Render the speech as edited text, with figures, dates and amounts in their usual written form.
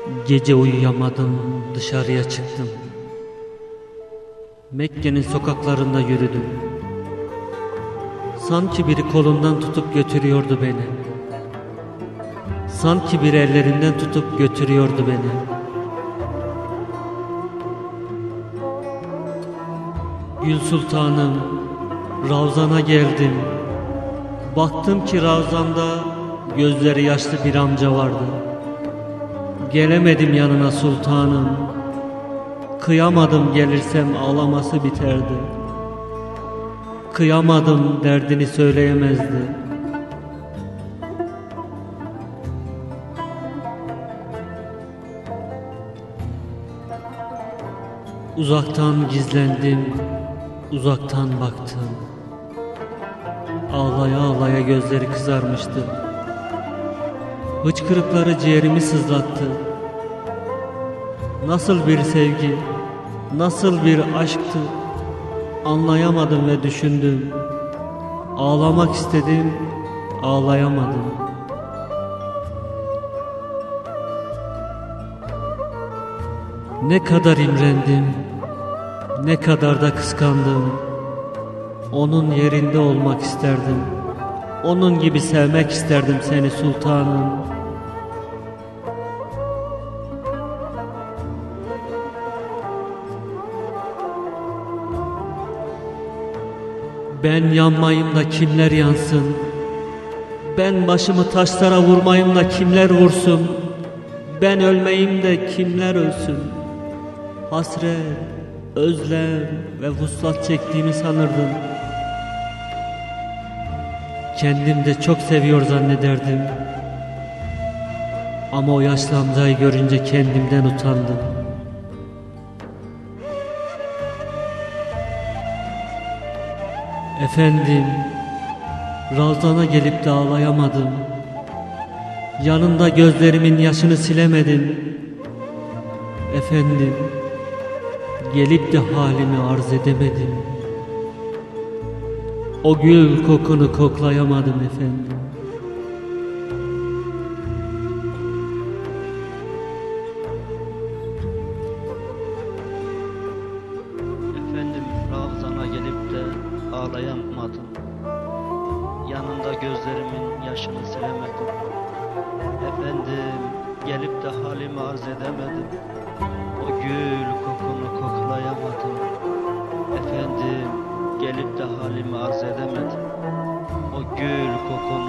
Gece uyuyamadım, dışarıya çıktım. Mekke'nin sokaklarında yürüdüm. Sanki biri kolundan tutup götürüyordu beni. Sanki biri ellerinden tutup götürüyordu beni. Gül Sultanım, Ravzana geldim. Baktım ki Ravzanda gözleri yaşlı bir amca vardı. Gelemedim yanına sultanım. Kıyamadım, gelirsem ağlaması biterdi. Kıyamadım, derdini söyleyemezdi. Uzaktan gizlendim, uzaktan baktım. Ağlaya ağlaya gözleri kızarmıştı. Hıçkırıkları ciğerimi sızlattı. Nasıl bir sevgi, nasıl bir aşktı, anlayamadım ve düşündüm. Ağlamak istedim, ağlayamadım. Ne kadar imrendim, ne kadar da kıskandım. Onun yerinde olmak isterdim. Onun gibi sevmek isterdim seni sultanım. Ben yanmayayım da kimler yansın? Ben başımı taşlara vurmayayım da kimler vursun? Ben ölmeyeyim de kimler ölsün? Hasret, özlem ve vuslat çektiğimi sanırdım. Kendim de çok seviyor zannederdim. Ama o yaşlı amcayı görünce kendimden utandım. Efendim, Ravzana gelip de ağlayamadım. Yanında gözlerimin yaşını silemedim. Efendim, gelip de halimi arz edemedim. O gül kokunu koklayamadım efendim. Efendim, Ravzana gelip de ağlayamadım. Yanında gözlerimin yaşını silemedim. Efendim, gelip de halimi arz edemedim. O gül kokunu koklayamadım. Efendim, gelip de halimi arz edemedim. O gül kokunu